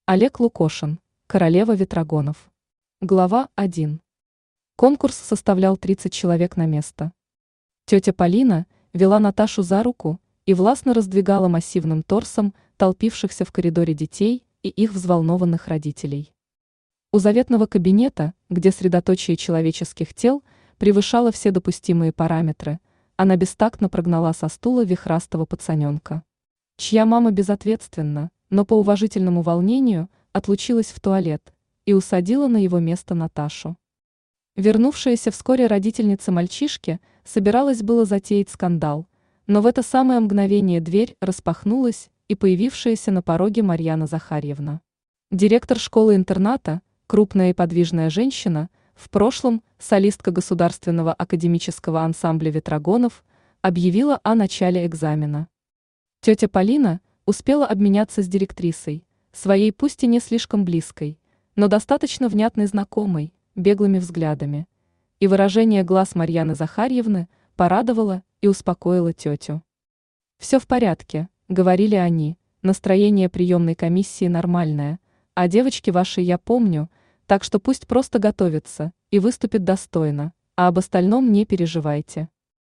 Олег Лукошин, королева ветрогонов. Глава 1. Конкурс составлял 30 человек на место. Тетя Полина вела Наташу за руку и властно раздвигала массивным торсом толпившихся в коридоре детей и их взволнованных родителей. У заветного кабинета, где средоточие человеческих тел превышало все допустимые параметры, она бестактно прогнала со стула вихрастого пацаненка, чья мама безответственно, но по уважительному волнению отлучилась в туалет, и усадила на его место Наташу. Вернувшаяся вскоре родительница мальчишки собиралась было затеять скандал, но в это самое мгновение дверь распахнулась, и появившаяся на пороге Марьяна Захарьевна. Директор школы-интерната, крупная и подвижная женщина, в прошлом солистка Государственного академического ансамбля ветрогонов, объявила о начале экзамена. Тетя Полина успела обменяться с директрисой, своей пусть и не слишком близкой, но достаточно внятной знакомой, беглыми взглядами, и выражение глаз Марьяны Захарьевны порадовало и успокоило тетю. «Все в порядке», — говорили они, — «настроение приемной комиссии нормальное, а девочки ваши я помню, так что пусть просто готовятся и выступят достойно, а об остальном не переживайте».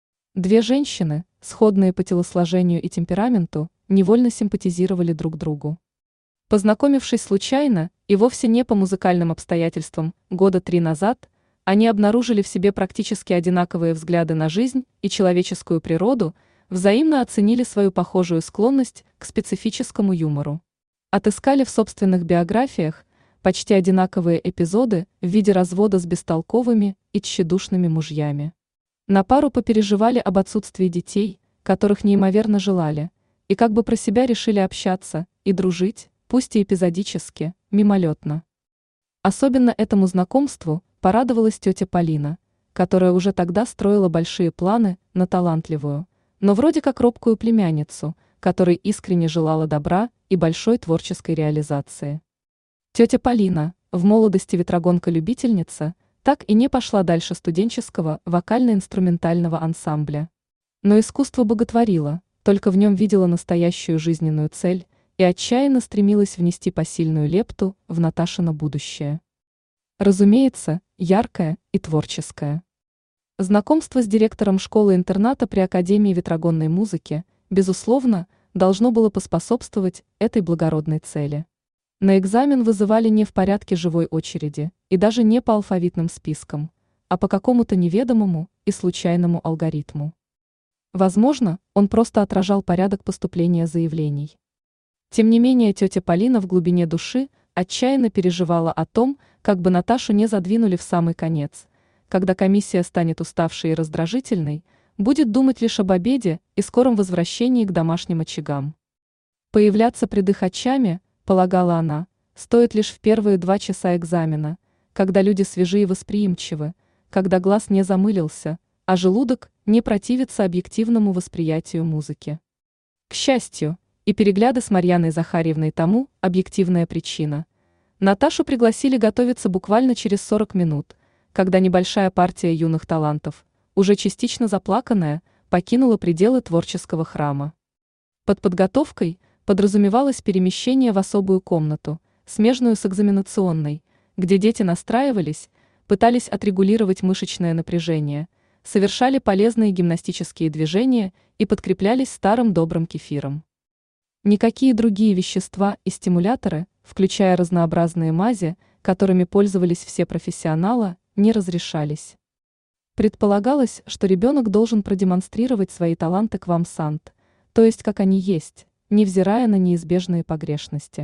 Две женщины, сходные по телосложению и темпераменту, невольно симпатизировали друг другу. Познакомившись случайно и вовсе не по музыкальным обстоятельствам года 3 назад, они обнаружили в себе практически одинаковые взгляды на жизнь и человеческую природу, взаимно оценили свою похожую склонность к специфическому юмору. Отыскали в собственных биографиях почти одинаковые эпизоды в виде развода с бестолковыми и тщедушными мужьями. На пару попереживали об отсутствии детей, которых неимоверно желали, и как бы про себя решили общаться и дружить, пусть и эпизодически, мимолетно. Особенно этому знакомству порадовалась тетя Полина, которая уже тогда строила большие планы на талантливую, но вроде как робкую племянницу, которой искренне желала добра и большой творческой реализации. Тетя Полина, в молодости ветрогонка-любительница, так и не пошла дальше студенческого вокально-инструментального ансамбля. Но искусство боготворило, только в нем видела настоящую жизненную цель и отчаянно стремилась внести посильную лепту в Наташино будущее. Разумеется, яркое и творческое. Знакомство с директором школы-интерната при Академии ветрогонной музыки, безусловно, должно было поспособствовать этой благородной цели. На экзамен вызывали не в порядке живой очереди и даже не по алфавитным спискам, а по какому-то неведомому и случайному алгоритму. Возможно, он просто отражал порядок поступления заявлений. Тем не менее, тетя Полина в глубине души отчаянно переживала о том, как бы Наташу не задвинули в самый конец, когда комиссия станет уставшей и раздражительной, будет думать лишь об обеде и скором возвращении к домашним очагам. Появляться пред их очами, полагала она, стоит лишь в первые 2 часа экзамена, когда люди свежи и восприимчивы, когда глаз не замылился, а желудок не противится объективному восприятию музыки. К счастью, и перегляды с Марьяной Захарьевной тому объективная причина. Наташу пригласили готовиться буквально через 40 минут, когда небольшая партия юных талантов, уже частично заплаканная, покинула пределы творческого храма. Под подготовкой подразумевалось перемещение в особую комнату, смежную с экзаменационной, где дети настраивались, пытались отрегулировать мышечное напряжение, совершали полезные гимнастические движения и подкреплялись старым добрым кефиром. Никакие другие вещества и стимуляторы, включая разнообразные мази, которыми пользовались все профессионалы, не разрешались. Предполагалось, что ребенок должен продемонстрировать свои таланты квам-сант, то есть как они есть, невзирая на неизбежные погрешности.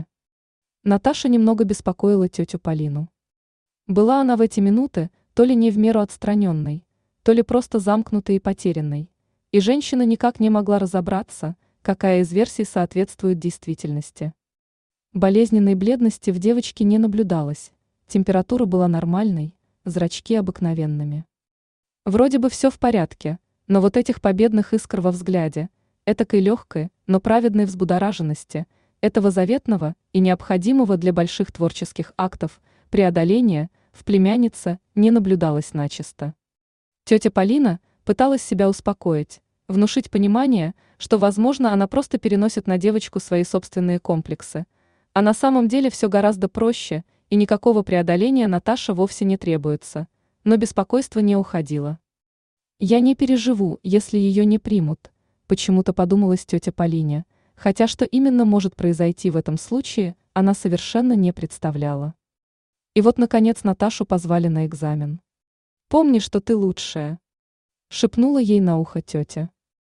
Наташа немного беспокоила тетю Полину. Была она в эти минуты то ли не в меру отстраненной, то ли просто замкнутой и потерянной, и женщина никак не могла разобраться, какая из версий соответствует действительности. Болезненной бледности в девочке не наблюдалось, температура была нормальной, зрачки обыкновенными. Вроде бы все в порядке, но вот этих победных искр во взгляде, этакой легкой, но праведной взбудораженности, этого заветного и необходимого для больших творческих актов преодоления в племяннице не наблюдалось начисто. Тетя Полина пыталась себя успокоить, внушить понимание, что, возможно, она просто переносит на девочку свои собственные комплексы, А на самом деле все гораздо проще, и никакого преодоления Наташе вовсе не требуется, но беспокойство не уходило. «Я не переживу, если ее не примут», почему-то подумалась тетя Полине, хотя что именно может произойти в этом случае, она совершенно не представляла. И вот, наконец, Наташу позвали на экзамен. «Помни, что ты лучшая», шепнула ей на ухо тетя.